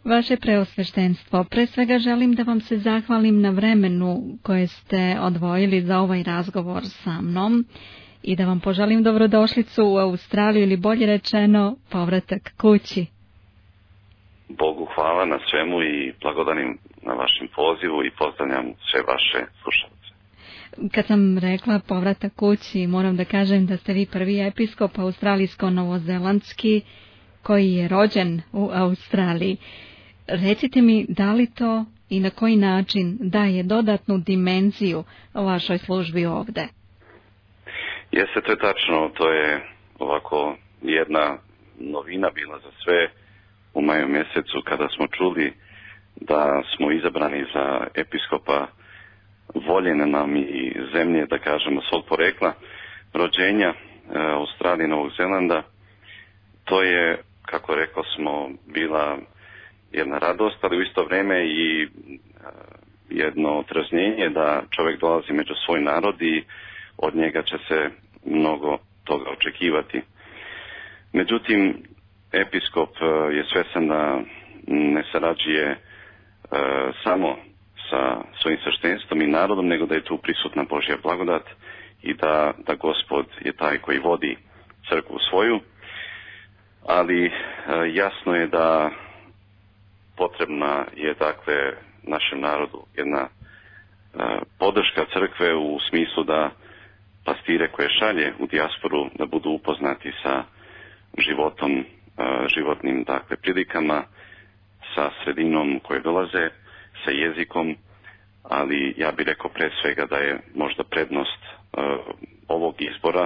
Vaše preosveštenstvo, pre svega želim da vam se zahvalim na vremenu koje ste odvojili za ovaj razgovor sa mnom i da vam poželim dobrodošlicu u Australiju ili bolje rečeno povratak kući. Bogu hvala na svemu i blagodarim na vašem pozivu i pozdravljam sve vaše slušalce. Kad sam rekla povratak kući, moram da kažem da ste vi prvi episkop australijsko-novozelandski koji je rođen u Australiji. Recite mi, da li to i na koji način daje dodatnu dimenziju vašoj službi ovde? Jeste, to je tačno. To je ovako jedna novina bila za sve u maju mjesecu kada smo čuli da smo izabrani za episkopa voljene nam i zemlje, da kažemo, svog porekla, rođenja Australije i Novog Zelanda. To je, kako rekao smo, bila jedna radost, ali u isto vrijeme i jedno otražnjenje da čovjek dolazi među svoj narod i od njega će se mnogo toga očekivati. Međutim, episkop je svjestan da ne sarađuje samo sa svojim sveštenstvom i narodom, nego da je tu prisutna Božja blagodat i da Gospod je taj koji vodi crkvu svoju. Ali jasno je da potrebna je, dakle, našem narodu jedna podrška crkve u smislu da pastire koje šalje u dijasporu da budu upoznati sa životom, životnim, dakle, prilikama, sa sredinom koje dolaze, sa jezikom, ali ja bih rekao pre svega da je možda prednost ovog izbora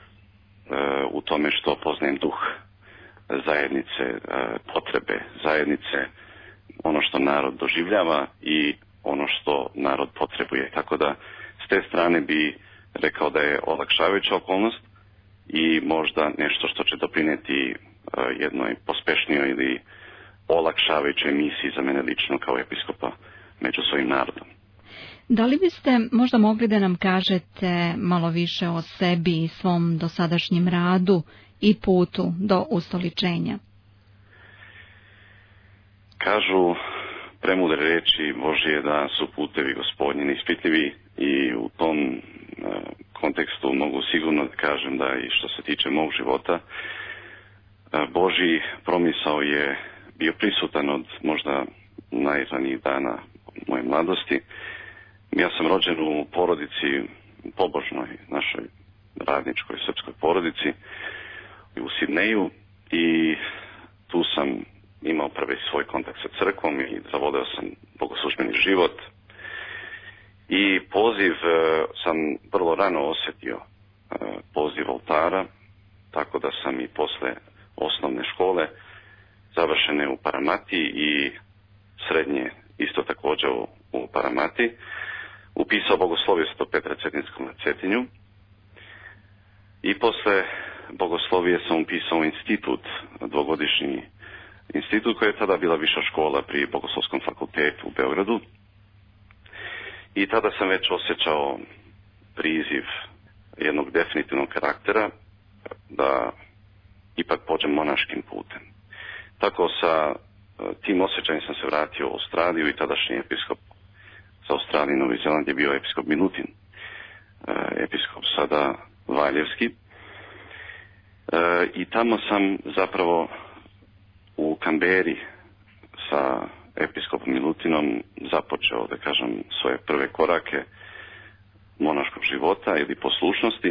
u tome što poznajem duh zajednice, potrebe zajednice, ono što narod doživljava i ono što narod potrebuje. Tako da s te strane bi rekao da je olakšavajuća okolnost i možda nešto što će doprinijeti jednoj pospešnijoj ili olakšavajućoj misiji za mene lično kao episkopa među svojim narodom. Da li biste možda mogli da nam kažete malo više o sebi i svom dosadašnjem radu i putu do ustoličenja? Kažu premudre reči Božije da su putevi Gospodnji neispitljivi i u tom kontekstu mogu sigurno da kažem da i što se tiče mog života, Božji promisao je bio prisutan od možda najranijih dana moje mladosti. Ja sam rođen u porodici, pobožnoj našoj radničkoj srpskoj porodici u Sidneju i tu sam imao prvi svoj kontakt sa crkvom i zavoleo sam bogoslužbeni život. I poziv sam vrlo rano osjetio, poziv oltara, tako da sam i posle osnovne škole završene u Paramati i srednje isto također u Paramati, upisao bogoslovje Svetog Petra Cetinskog na Cetinju i posle bogoslovije sam upisao institut, dvogodišnji institut koji je tada bila viša škola pri Bogoslovskom fakultetu u Beogradu i tada sam već osjećao priziv jednog definitivnog karaktera da ipak pođem monaškim putem. Tako sa tim osjećajem sam se vratio u Australiju i tadašnji episkop za Australiju i Novi Zeland je bio episkop Milutin, episkop sada Valjevski. I tamo sam zapravo u Kamberi sa episkopom Milutinom započeo, da kažem, svoje prve korake monaškog života ili poslušnosti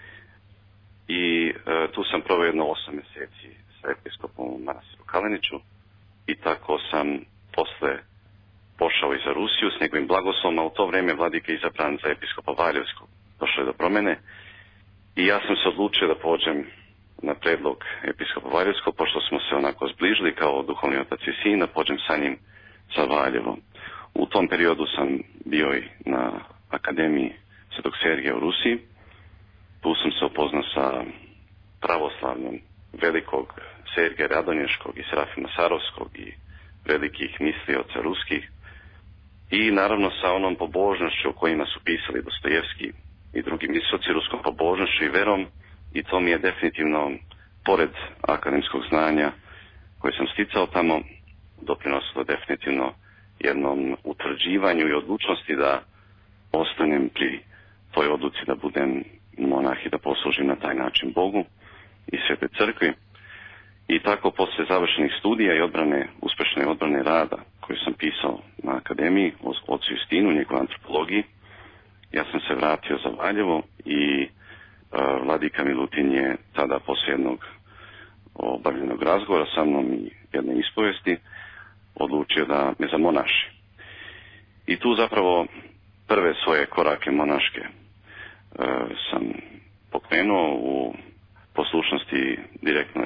i tu sam proveo jedno 8 mjeseci sa episkopom u manastiru Kaleniću i tako sam posle pošao i za Rusiju s njegovim blagoslovom, a u to vrijeme vladika je izabran za episkopa Valjevskog. Došlo je do promjene i ja sam se odlučio da pođem na predlog episkopa Valjevskog, pošto smo se onako zbližili kao duhovni otac i sin, da pođem sa njim za Valjevo. U tom periodu sam bio i na Akademiji Svetog Sergija u Rusiji. Tu sam se upoznao sa pravoslavnom velikog Sergija Radonješkog i Serafima Sarovskog i velikih mislioca ruskih i naravno sa onom pobožnošću o kojima su pisali Dostojevski i drugi mislioci, ruskom pobožnošću i verom, i to mi je definitivno, pored akademskog znanja koje sam sticao tamo, doprinosilo pomoglo definitivno jednom utvrđivanju i odlučnosti da ostanem pri toj odluci da budem monah i da poslužim na taj način Bogu i Svetoj crkvi. I tako poslije završenih studija i uspješne odbrane rada koju sam pisao na akademiji o ocu Justinu, njegovoj antropologiji, ja sam se vratio za Valjevo i vladika Milutin je tada poslije jednog obavljenog razgovora sa mnom i jedne ispovesti odlučio da me zamonaši. I tu zapravo prve svoje korake monaške sam pokrenuo u poslušnosti direktno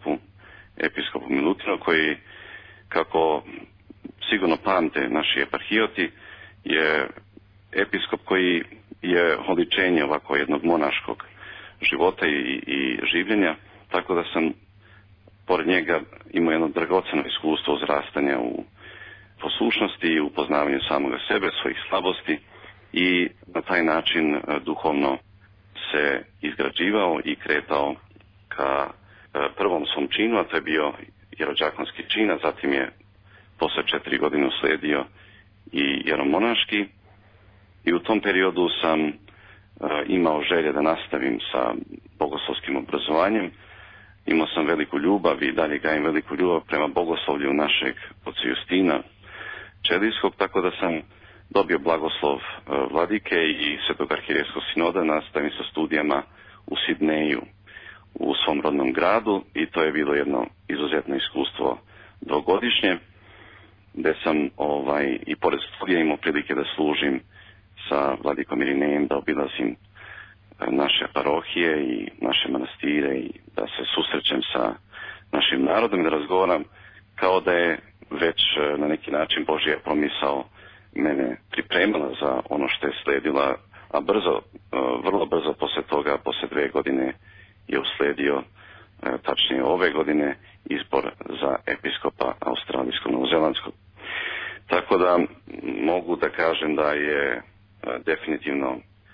episkopu Milutinu, koji, kako sigurno pamte naši eparhijoti, je episkop koji je oličenje ovako jednog monaškog života i življenja, tako da sam pored njega imao jedno dragoceno iskustvo uzrastanja u poslušnosti i u poznavanju samoga sebe, svojih slabosti, i na taj način duhovno se izgrađivao i kretao ka prvom svom činu, a to je bio jerođakonski čin, a zatim je posle 4 godine usledio i jeromonaški. I u tom periodu sam imao želje da nastavim sa bogoslovskim obrazovanjem. Imao sam veliku ljubav i dalje gajim veliku ljubav prema bogoslovlju našeg oca Justina Čelijskog, tako da sam dobio blagoslov vladike i Svetog arhijerejskog sinoda, nastavim sa studijama u Sidneju, u svom rodnom gradu, i to je bilo jedno izuzetno iskustvo dvogodišnje, gde sam i pored studija imao prilike da služim sa vladikom Irinejem, da obilazim naše parohije i naše manastire i da se susrećem sa našim narodom i da razgovaram kao da je već na neki način Božja promisao mene pripremala za ono što je sledila, a vrlo brzo posle toga, posle 2 godine je usledio, tačnije ove godine, izbor za episkopa australijskog novozelandskog. Tako da mogu da kažem da je definitivno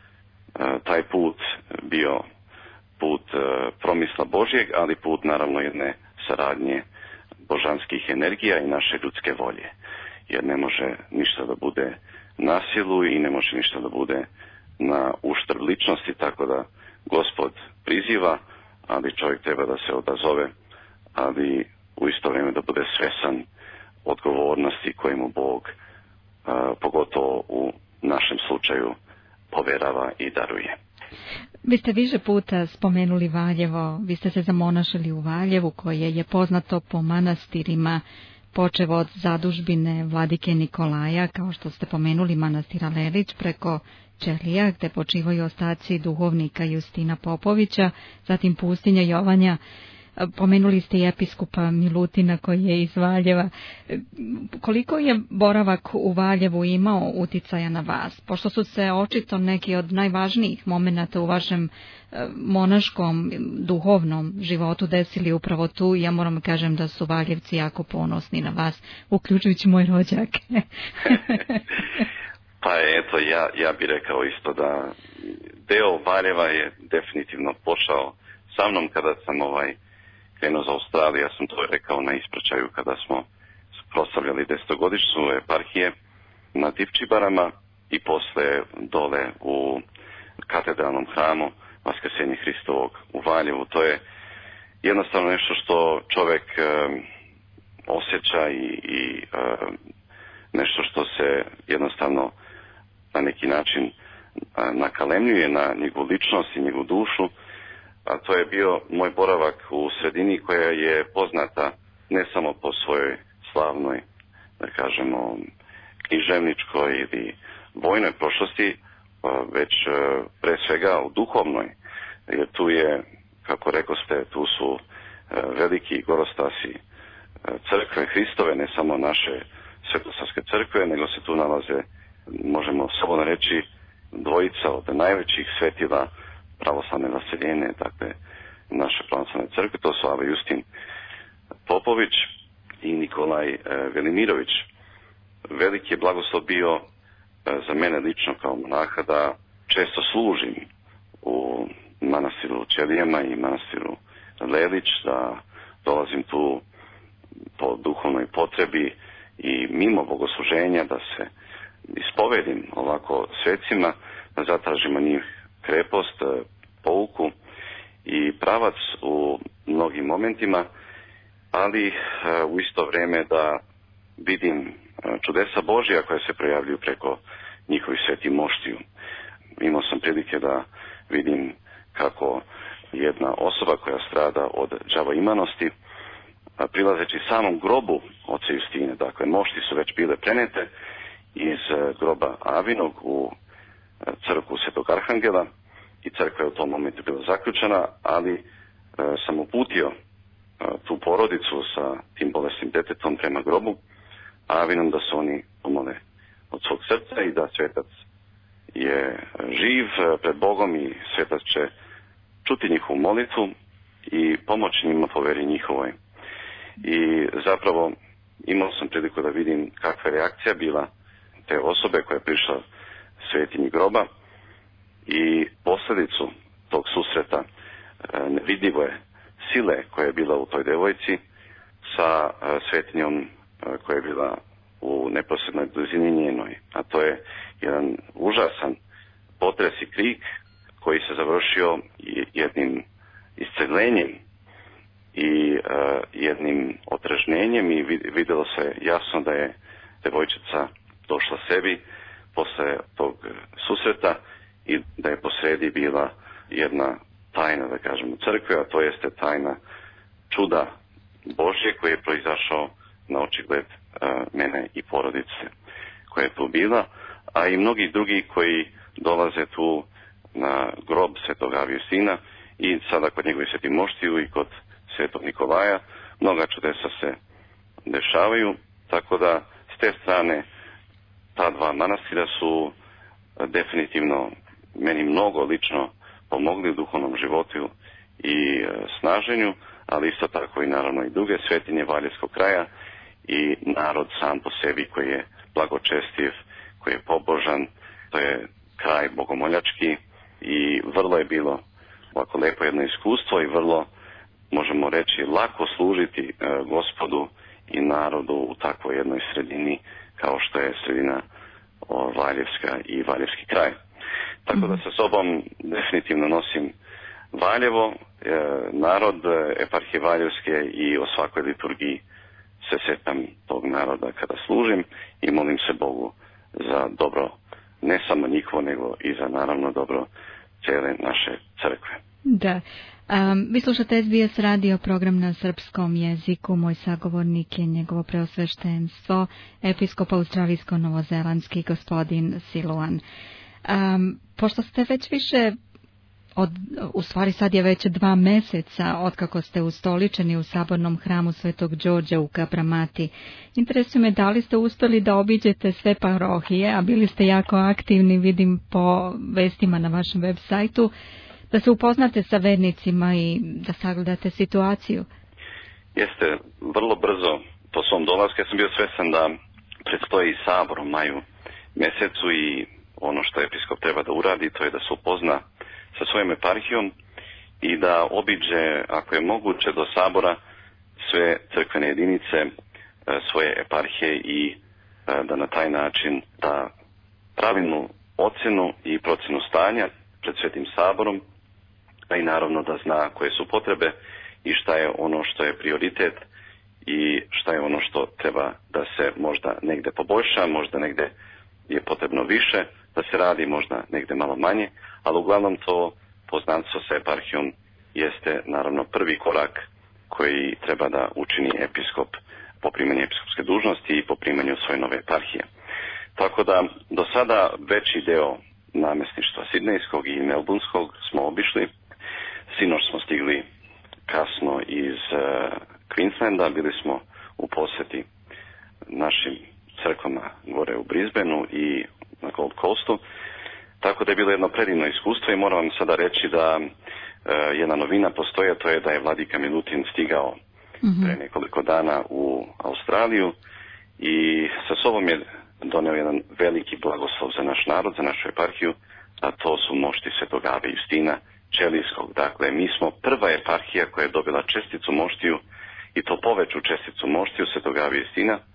taj put bio put promisla Božjeg, ali put naravno jedne saradnje božanskih energija i naše ljudske volje. Jer ne može ništa da bude na silu i ne može ništa da bude na uštrb ličnosti, tako da Gospod priziva, ali čovjek treba da se odazove, ali u isto vrijeme da bude svesan odgovornosti koje mu Bog, pogotovo u našem slučaju, poverava i daruje. Vi ste više puta spomenuli Valjevo, vi ste se zamonašili u Valjevu, koje je poznato po manastirima, počev od zadužbine vladike Nikolaja, kao što ste pomenuli manastira Lelić, preko Čelija, gde počivaju ostaci duhovnika Justina Popovića, zatim pustinja Jovanja. Pomenuli ste i episkopa Milutina koji je iz Valjeva. Koliko je boravak u Valjevu imao uticaja na vas? Pošto su se očito neki od najvažnijih momenata u vašem monaškom, duhovnom životu desili upravo tu, ja moram kažem da su Valjevci jako ponosni na vas, uključujući moj rođak. Pa eto, ja bih rekao isto da deo Valjeva je definitivno pošao sa mnom kada sam krenuo za Australiju. Ja sam to rekao na ispraćaju kada smo proslavljali 10-godišnjicu eparhije na Divčibarama i posle dole u katedralnom hramu Vaskrsenja Hristovog u Valjevu. To je jednostavno nešto što čovjek osjeća i nešto što se jednostavno na neki način nakalemljuje na njegovu ličnost i njegovu dušu. A to je bio moj boravak u sredini koja je poznata ne samo po svojoj slavnoj, da kažemo, književničkoj ili vojnoj prošlosti, već pre svega u duhovnoj. Jer tu je, kako rekoste, tu su veliki gorostasi crkve Hristove, ne samo naše svetosavske crkve, nego se tu nalaze, možemo slobodno reći, dvojica od najvećih svetila pravoslavne vaseljene, dakle naše pravoslavne crkve, to su Ava Justin Popović i Nikolaj Velimirović. Veliki je blagoslov bio za mene lično kao monaha da često služim u manastiru Čelijama i manastiru Lelić, da dolazim tu po duhovnoj potrebi i mimo bogosluženja da se ispovedim ovako svecima, da zatražimo njih krepost, pouku i pravac u mnogim momentima, ali u isto vrijeme da vidim čudesa Božja koja se projavljuju preko njihovih svetih moštiju. Imao sam prilike da vidim kako jedna osoba koja strada od đavoimanosti, prilazeći samom grobu oca Justine, dakle mošti su već bile prenete iz groba Avinog u crkvu Svetog Arhangela i crkva je u tom momentu bila zaključena, ali sam uputio tu porodicu sa tim bolesnim detetom prema grobu Avinom da se oni pomole od svog srca i da svetac je živ pred Bogom i svetac će čuti njihovu molitvu i pomoći njima po veri njihovoj. I zapravo imao sam priliku da vidim kakva je reakcija bila te osobe koja je prišla svetinji groba i posljedicu tog susreta nevidljive sile koja je bila u toj devojci sa svetinjom koja je bila u neposrednoj blizini njenoj. A to je jedan užasan potres i krik koji se završio jednim isceljenjem i jednim otrežnjenjem i vidjelo se jasno da je devojčica došla sebi posle tog susreta i da je posredi bila jedna tajna, da kažemo, crkve, a to jeste tajna čuda Božje koji je proizašao na očigled mene i porodice koja je tu bila, a i mnogi drugi koji dolaze tu na grob Svetog Justina i sada kod njegove sveti moštiju i kod Svetog Nikolaja. Mnoga čudesa se dešavaju, tako da s te strane ta dva manastira su definitivno meni mnogo lično pomogli u duhovnom životu i snaženju, ali isto tako i naravno i druge svetinje Valjevskog kraja i narod sam po sebi koji je blagočestiv, koji je pobožan, to je kraj bogomoljački i vrlo je bilo ovako lepo jedno iskustvo i vrlo, možemo reći, lako služiti Gospodu i narodu u takvoj jednoj sredini kao što je sredina Valjevska i Valjevski kraj. Tako da sa sobom definitivno nosim Valjevo, narod eparhije Valjevske i o svakoj liturgiji se setam tog naroda kada služim i molim se Bogu za dobro ne samo njihovo nego i za naravno dobro cijele naše crkve. Da. Vi slušate SBS radio program na srpskom jeziku. Moj sagovornik je njegovo preosveštenstvo, episkop australijsko-novozelandski gospodin Siluan. Pošto ste već više u stvari sad je već 2 meseca otkako ste ustoličeni u sabornom hramu Svetog Đorđa u Kabramati. Interesuje me da li ste uspjeli da obiđete sve parohije, a bili ste jako aktivni, vidim po vestima na vašem web sajtu, da se upoznate sa vernicima i da sagledate situaciju. Jeste, vrlo brzo po svom dolasku ja sam bio svestan da predstoji sabor u maju mjesecu i ono što episkop treba da uradi, to je da se upozna sa svojom eparhijom i da obiđe, ako je moguće, do sabora sve crkvene jedinice svoje eparhije i da na taj način da pravilnu ocjenu i procjenu stanja pred Svetim saborom, a i naravno da zna koje su potrebe i šta je ono što je prioritet i šta je ono što treba da se možda negde poboljša, možda negde je potrebno više da se radi, možda negde malo manje, ali uglavnom to poznanstvo sa eparhijom jeste naravno prvi korak koji treba da učini episkop po primanju episkopske dužnosti i po primanju svoje nove eparhije. Tako da do sada veći deo namjesništva sidnejskog i melburnskog smo obišli. Sinoć smo stigli kasno iz Queenslanda, bili smo u posjeti našim crkvama gore u Brisbaneu i na Gold Coastu. Tako da je bilo jedno predivno iskustvo i moram vam sada reći da jedna novina postoji, a to je da je vladika Milutin stigao pre nekoliko dana u Australiju i sa sobom je doneo jedan veliki blagoslov za naš narod, za našu eparhiju, a to su mošti Svetog Ave Justina Čelijskog. Dakle, mi smo prva eparhija koja je dobila česticu moštiju i to poveću česticu moštiju Svetog Ave Justina,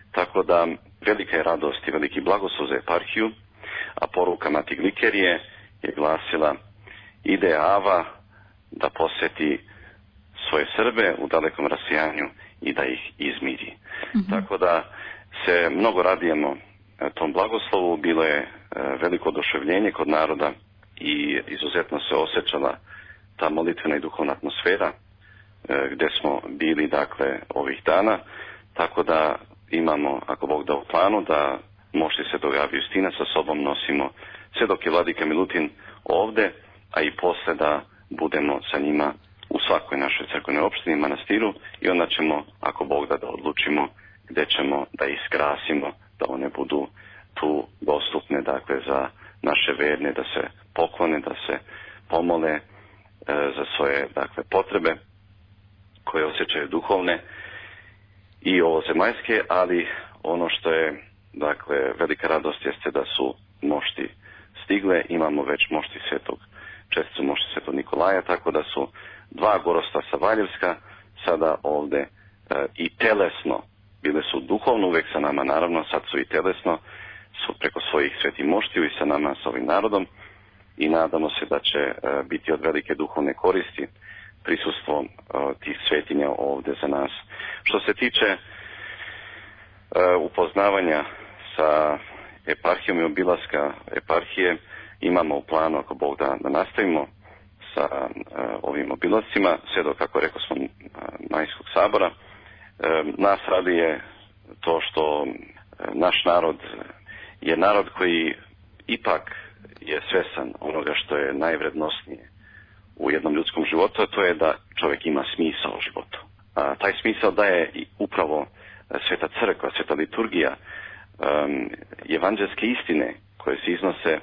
Tako da velika je radost i veliki blagoslov za eparhiju, a poruka Mati Glikerije je glasila: ide Ava da posjeti svoje Srbe u dalekom rasijanju i da ih izmiri. Tako da se mnogo radujemo tom blagoslovu. Bilo je veliko oduševljenje kod naroda i izuzetno se osjećala ta molitvena i duhovna atmosfera gdje smo bili, dakle, ovih dana. Tako da imamo, ako Bog da, u planu da mošti Svetog Avgustina sa sobom nosimo sve dok je vladika Milutin ovdje, a i posle da budemo sa njima u svakoj našoj crkvenoj opštini, manastiru, i onda ćemo, ako Bog da, odlučimo gdje ćemo da iskrasimo, da one budu tu dostupne, dakle, za naše verne, da se poklone, da se pomole za svoje, dakle, potrebe koje osjećaju duhovne i ovozemaljske, ali ono što je, dakle, velika radost jeste da su mošti stigle. Imamo već mošti česticu mošti Svetog Nikolaja, tako da su dva Gorostasa Valjevska sada ovdje i telesno, bile su duhovno uvijek sa nama, naravno, sad su i telesno, su preko svojih svetih moštiju i sa nama, sa ovim narodom, i nadamo se da će biti od velike duhovne koristi prisustvo tih svetinja ovdje za nas. Što se tiče upoznavanja sa eparhijom i obilaska eparhije, imamo u planu, ako Bog da nastavimo sa ovim obilascima, sve do, kako rekao smo, Majskog sabora. Nas raduje to što naš narod je narod koji ipak je svesan onoga što je najvrednosnije u jednom ljudskom životu, a to je da čovjek ima smisao u životu. Taj smisao daje i upravo Sveta crkva, Sveta liturgija, evanđelske istine koje se iznose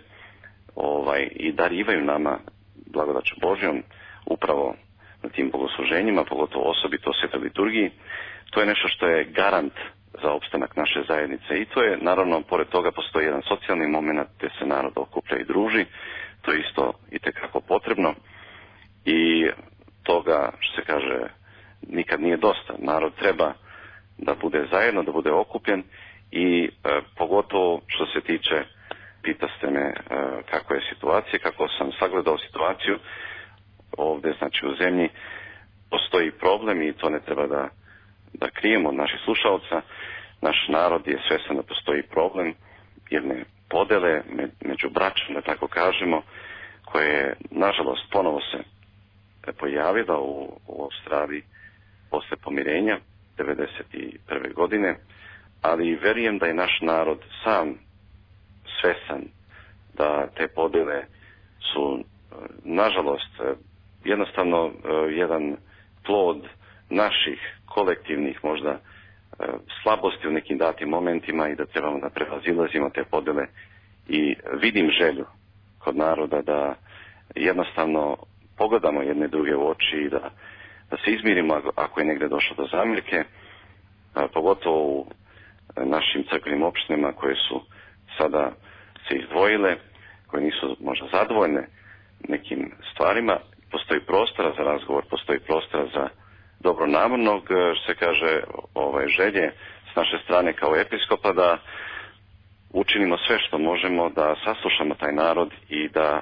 i darivaju nama blagodaću Božjom upravo na tim bogosluženjima, pogotovo osobito Sveta liturgiji. To je nešto što je garant za opstanak naše zajednice, i to je, naravno, pored toga postoji jedan socijalni moment gdje se narod okuplja i druži. To je isto itekako potrebno, i toga, što se kaže, nikad nije dosta. Narod treba da bude zajedno, da bude okupljen, i pogotovo što se tiče, pitaste me kakva je situacija, kako sam sagledao situaciju ovdje, znači u zemlji postoji problem, i to ne treba da krijemo od naših slušalca. Naš narod je svjestan da postoji problem jedne podele među braćom, da tako kažemo, koje je, nažalost, ponovo se pojavila u Australiji posle pomirenja 1991. godine, ali verujem da je naš narod sam svestan da te podele su, nažalost, jednostavno jedan plod naših kolektivnih možda slabosti u nekim datim momentima, i da trebamo da prevazilazimo te podele. I vidim želju kod naroda da jednostavno pogledamo jedne druge u oči i da se izmirimo ako je negdje došlo do zamjerke, pogotovo u našim crkvenim opštinama koje su sada se izdvojile, koje nisu možda zadovoljne nekim stvarima. Postoji prostora za razgovor, postoji prostora za dobronamornog, što se kaže, želje s naše strane kao episkopa da učinimo sve što možemo da saslušamo taj narod i da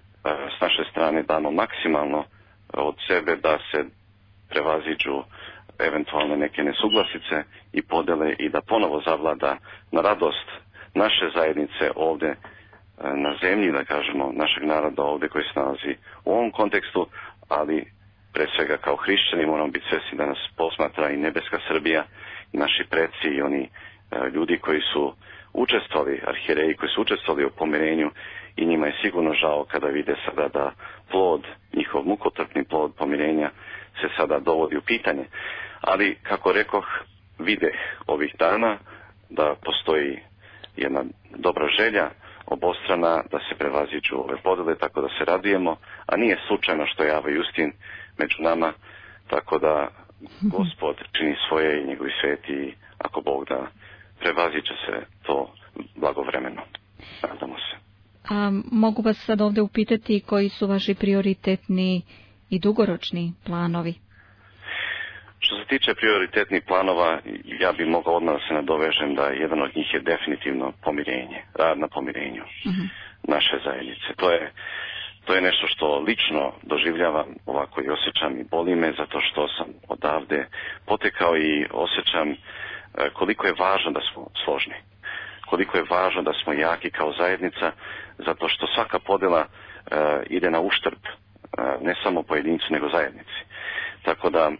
s naše strane damo maksimalno od sebe da se prevaziđu eventualne neke nesuglasice i podele, i da ponovo zavlada na radost naše zajednice ovdje na zemlji, da kažemo, našeg naroda ovdje koji se nalazi u ovom kontekstu, ali pre svega kao hrišćani moramo biti svjesni da nas posmatra i nebeska Srbija, i naši preci i oni ljudi koji su učestvovali, arhijereji koji su učestvovali u pomirenju, i njima je sigurno žao kada vide sada da plod, njihov mukotrpni plod pomirenja se sada dovodi u pitanje. Ali, kako rekoh, vide ovih dana da postoji jedna dobra želja obostrana da se prevaziđu ove podele, tako da se radujemo, a nije slučajno što je Ava Justin među nama, tako da Gospod čini svoje i njegovi sveti, ako Bog da, prevaziće se to blagovremeno. Nadamo se. A mogu vas sad ovdje upitati koji su vaši prioritetni i dugoročni planovi? Što se tiče prioritetnih planova, ja bih mogao odmah da se nadovežem da jedan od njih je definitivno pomirenje, rad na pomirenju naše zajednice. To je nešto što lično doživljavam, ovako i osjećam i boli me, zato što sam odavde potekao i osjećam koliko je važno da smo složni, koliko je važno da smo jaki kao zajednica, zato što svaka podjela ide na uštrb ne samo pojedincu nego zajednici. Tako da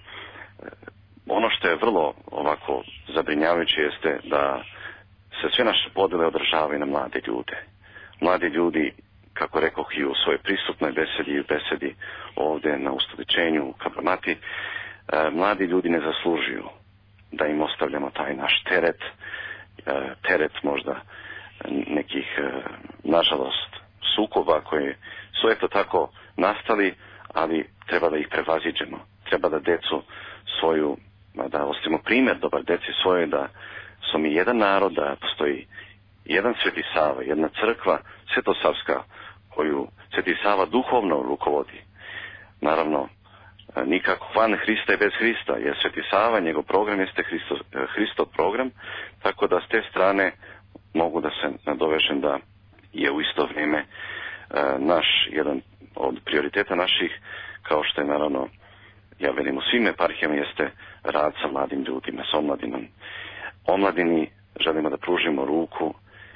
ono što je vrlo ovako zabrinjavajuće jeste da se sve naše podjele održavaju na mlade ljude. Mladi ljudi, kako rekoh i u svojoj pristupnoj besedi i u besedi ovdje na ustoličenju u Kabramati, mladi ljudi ne zaslužuju da im ostavljamo taj naš teret možda nekih, nažalost, sukoba koji su eto tako nastali, ali treba da ih prevaziđemo. Treba da decu svoju, da ostavimo primjer dobar deci svoje, da smo mi jedan narod, da postoji jedan Sveti Sava, jedna crkva svetosavska koju Sveti Sava duhovno rukovodi. Naravno, nikako van Hrista i bez Hrista, jer Sveti Sava, njegov program jeste Hristov program, tako da s te strane mogu da se nadovežem da je u isto vrijeme naš jedan od prioriteta naših, kao što je naravno, ja velim u svim eparhijama, jeste rad sa mladim ljudima, sa omladinom. Omladini želimo da pružimo ruku,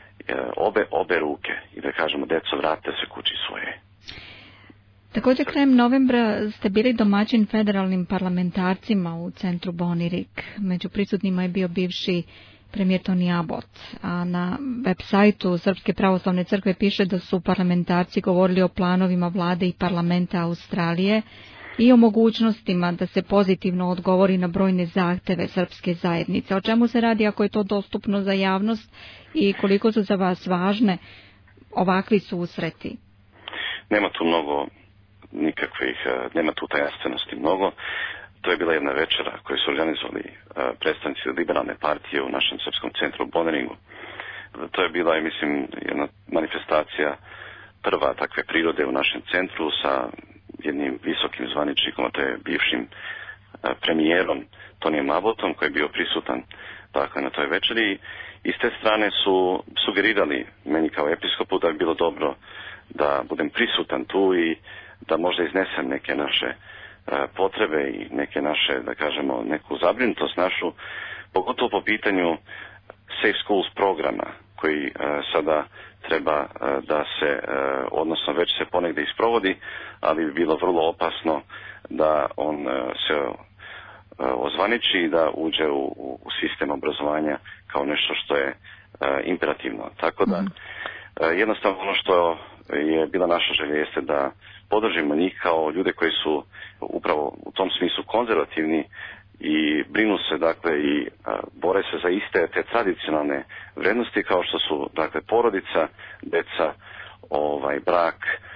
obe ruke i da kažemo deco, vratite se kući svoje. Također krajem novembra ste bili domaćin federalnim parlamentarcima u centru Bonirik. Među prisutnima je bio bivši premijer Toni Abbott, a na web sajtu Srpske pravoslavne crkve piše da su parlamentarci govorili o planovima vlade i parlamenta Australije i o mogućnostima da se pozitivno odgovori na brojne zahteve srpske zajednice. O čemu se radi ako je to dostupno za javnost i koliko su za vas važne ovakvi susreti? Nema tu mnogo nikakvih, nema tu tajanstvenosti mnogo. To je bila jedna večera koju su organizovali predstavnici liberalne partije u našem srpskom centru u Bonneringu. To je bila, mislim, jedna manifestacija prva takve prirode u našem centru sa jednim visokim zvaničnikom, to je bivšim premijerom Tonijem Abbottom, koji je bio prisutan dakle, na toj večeri. I s te strane su sugerirali meni kao episkopu da bi bilo dobro da budem prisutan tu i da možda iznesem neke naše potrebe i neke naše, da kažemo, neku zabrinutost našu, pogotovo po pitanju Safe Schools programa koji sada treba da se, odnosno već se ponegdje isprovodi, ali bi bilo vrlo opasno da on se ozvaniči i da uđe u sistem obrazovanja kao nešto što je imperativno. Tako da jednostavno ono što je bila naša želja jeste da podržimo njih kao ljude koji su upravo u tom smislu konzervativni i brinu se dakle i bore se za iste te tradicionalne vrednosti kao što su dakle porodica, deca, brak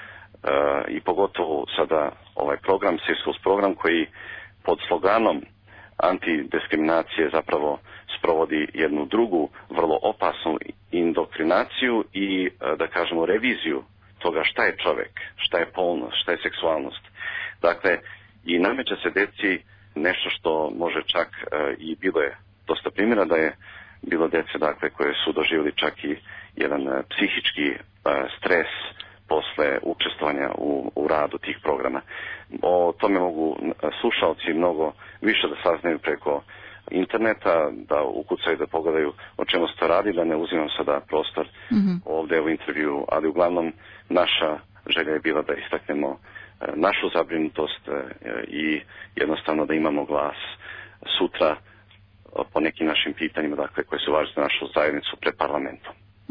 i pogotovo sada ovaj program, Safe Schools program koji pod sloganom antidiskriminacije zapravo sprovodi jednu drugu vrlo opasnu indoktrinaciju i da kažemo reviziju toga šta je čovjek, šta je polnost, šta je seksualnost. Dakle, i nameće se deci nešto što može čak i bilo je dosta primjera da je bilo dece dakle koje su doživjeli čak i jedan psihički stres posle učestvovanja u radu tih programa. O tome mogu slušalci mnogo više da saznaju preko interneta, da ukucaju, da pogledaju o čemu se to radi, da ne uzimam sada prostor ovdje u intervju, ali uglavnom naša želja je bila da istaknemo našu zabrinutost i jednostavno da imamo glas sutra po nekim našim pitanjima, dakle, koje su važne za našu zajednicu pred parlamentom.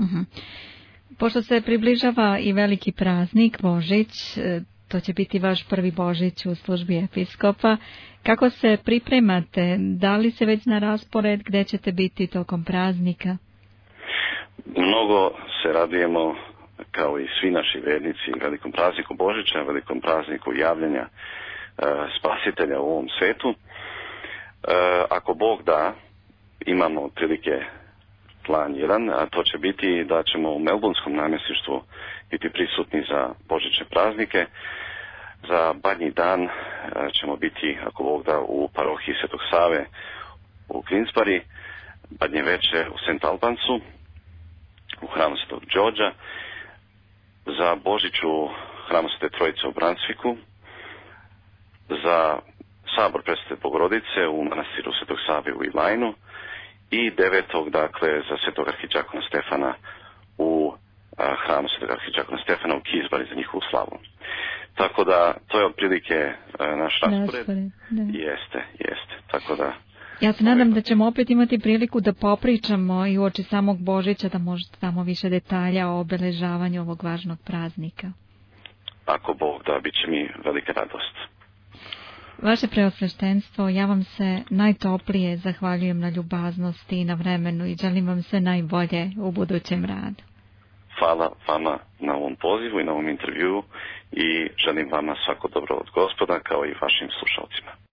Pošto se približava i veliki praznik, Božić, to će biti vaš prvi Božić u službi episkopa. Kako se pripremate? Da li se već na raspored gdje ćete biti tokom praznika? Mnogo se radujemo, kao i svi naši vernici, velikom prazniku Božića, velikom prazniku javljanja spasitelja u ovom svetu. Ako Bog da, imamo otprilike plan jedan, a to će biti da ćemo u Melbournskom namjesništvu biti prisutni za božićne praznike. Za Badnji dan ćemo biti, ako Bog da, u parohiji Svetog Save u Queensbury, Badnje veče u St. Albansu, u hramu Svetog Đorđa, za Božić u hramu Svete Trojice u Brunswicku, za sabor Presvete Bogorodice u manastiru Svetog Save u Ilajnu i 9. dakle za Svetog arhidžakona Stefana u hramu Svetog arhidžakona Stefana u Queensbury za njihovu slavu. Tako da to je otprilike naš raspored. Jeste. Tako da ja se nadam da ćemo opet imati priliku da popričamo i uoči samog Božića, da možete tamo više detalja o obeležavanju ovog važnog praznika. Ako Bog da, bit će mi velika radost. Vaše preosveštenstvo, ja vam se najtoplije zahvaljujem na ljubaznosti i na vremenu i želim vam sve najbolje u budućem radu. Hvala vama na ovom pozivu i na ovom intervjuu i želim vama svako dobro od Gospoda kao i vašim slušalcima.